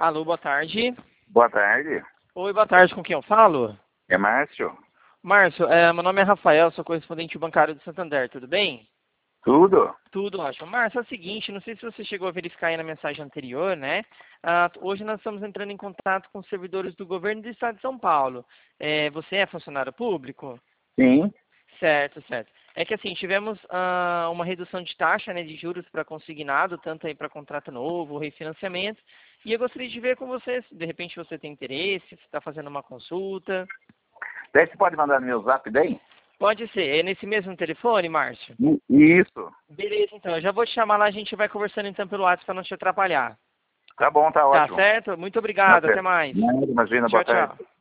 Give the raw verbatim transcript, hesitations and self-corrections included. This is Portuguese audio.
Alô, boa tarde. Boa tarde. Oi, boa tarde, com quem eu falo? É Márcio? Márcio, é, meu nome é Rafael, sou correspondente bancário do Santander, tudo bem? Tudo? Tudo ótimo. Márcio, é o seguinte, não sei se você chegou a verificar aí na mensagem anterior, né? Ah, hoje nós estamos entrando em contato com os servidores do governo do estado de São Paulo. É, você é funcionário público? Sim. Certo, certo. É que assim, tivemos ah, uma redução de taxa, né, de juros para consignado, tanto aí para contrato novo, refinanciamento, e eu gostaria de ver com você, se de repente você tem interesse, se está fazendo uma consulta. Daí você pode mandar no meu zap daí? Pode ser, é nesse mesmo telefone, Márcio? I- Isso. Beleza, então, eu já vou te chamar lá, a gente vai conversando então pelo WhatsApp para não te atrapalhar. Tá bom, tá Tá ótimo. certo? Muito Tá obrigado, até certo. mais. Nada, imagina, Tchau, boa tarde. tchau.